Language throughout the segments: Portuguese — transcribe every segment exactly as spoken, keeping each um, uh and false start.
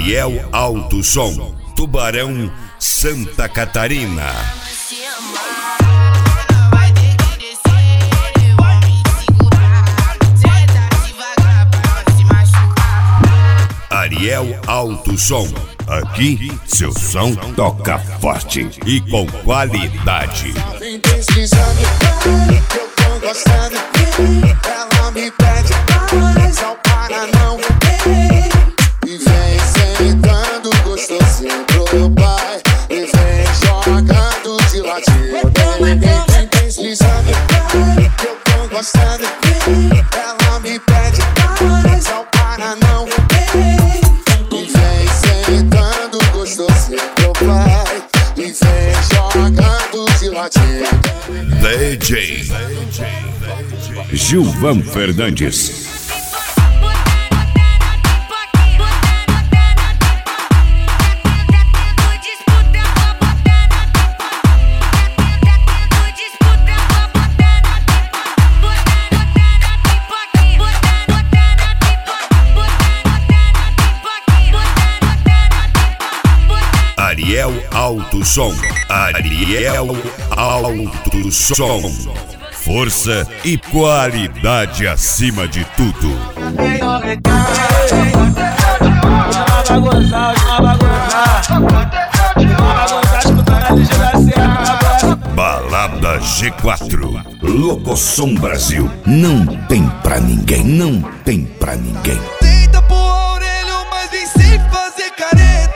Ariel Alto Som, Tubarão, Santa Catarina. Ariel Alto Som, aqui seu som toca forte e com qualidade. Vem deslizando, eu tô gostando. Ela me pede, mas não para não. E vem sentando gostosinho pro pai. E vem jogando de ladinho. Vem, vem, vem deslizando, eu tô gostando. Ela me pede, mas não para não. E vem sentando gostosinho pro pai. E vem jogando de ladinho. D J Gilvan Fernandes. Ariel Alto Som, Ariel Alto Som, força e qualidade acima de tudo. Balada G quatro, Locosom Brasil, não tem pra ninguém, não tem pra ninguém. Deita pro Aurélio, mas vem sem fazer careta.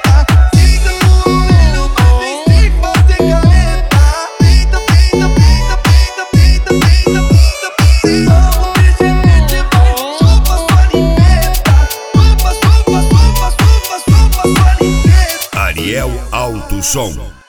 Ariel Alto Som.